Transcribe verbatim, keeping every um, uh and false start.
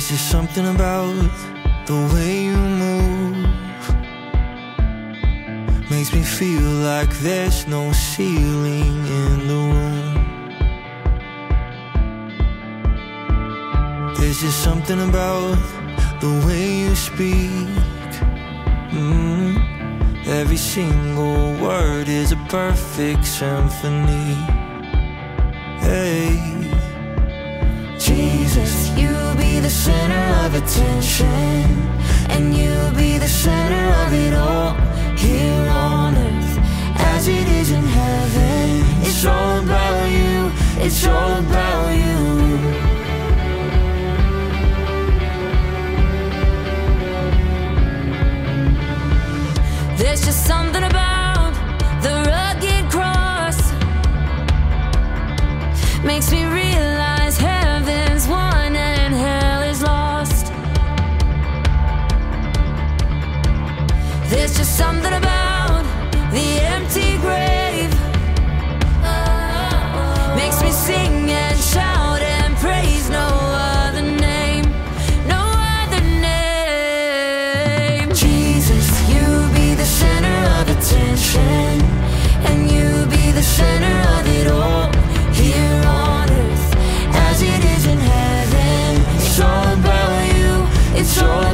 There's just something about the way you move, makes me feel like there's no ceiling in the room. There's just something about the way you speak. mm. Every single word is a perfect symphony. Hey, Jesus, you be the center of attention, and you be the center of it all, here on earth as it is in heaven. It's all about you, it's all about you. There's just something about the rugged cross, makes me realize heaven's won and hell is lost. There's just something about the empty grave, makes me sing and shout and praise no other name, no other name. Jesus, you be the center of attention, and you be the center of it all, here on earth as it is in heaven. It's all about you, it's all